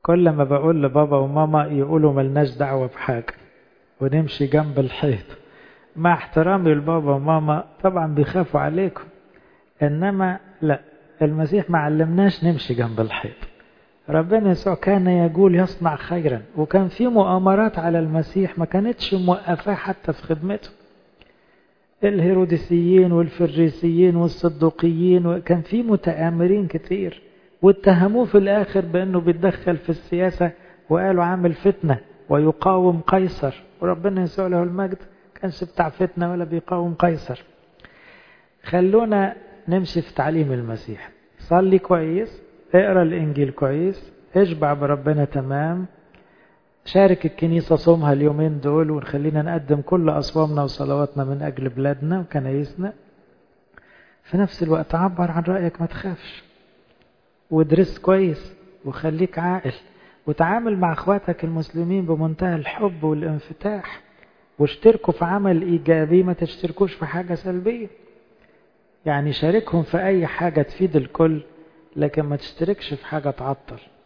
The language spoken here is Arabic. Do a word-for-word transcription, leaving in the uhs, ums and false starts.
كل ما بقول لبابا وماما يقولوا ملناش دعوة بحاجة ونمشي جنب الحيط. مع احترامي لبابا وماما طبعا بيخافوا عليكم، إنما لا، المسيح ما علمناش نمشي جنب الحيط. ربنا يسوع كان يقول يصنع خيرا، وكان في مؤامرات على المسيح ما كانتش موقفاه حتى في خدمته. الهيروديسيين والفريسيين والصدوقيين، وكان في متآمرين كتير، واتهموه في الآخر بأنه بيتدخل في السياسة، وقالوا عامل فتنة ويقاوم قيصر. وربنا يسوع له المجد كانش بتاع فتنة ولا بيقاوم قيصر. خلونا نمشي في تعليم المسيح. صلي كويس، اقرأ الإنجيل كويس، اشبع بربنا تمام، شارك الكنيسة صومها اليومين دول، ونخلينا نقدم كل أصوامنا وصلواتنا من أجل بلادنا وكنايسنا. في نفس الوقت عبر عن رأيك، ما تخافش، وادرس كويس، وخليك عاقل، وتعامل مع اخواتك المسلمين بمنتهى الحب والانفتاح، واشتركوا في عمل إيجابي، ما تشتركوش في حاجة سلبية. يعني شاركهم في أي حاجة تفيد الكل، لكن ما تشتركش في حاجة تعطل.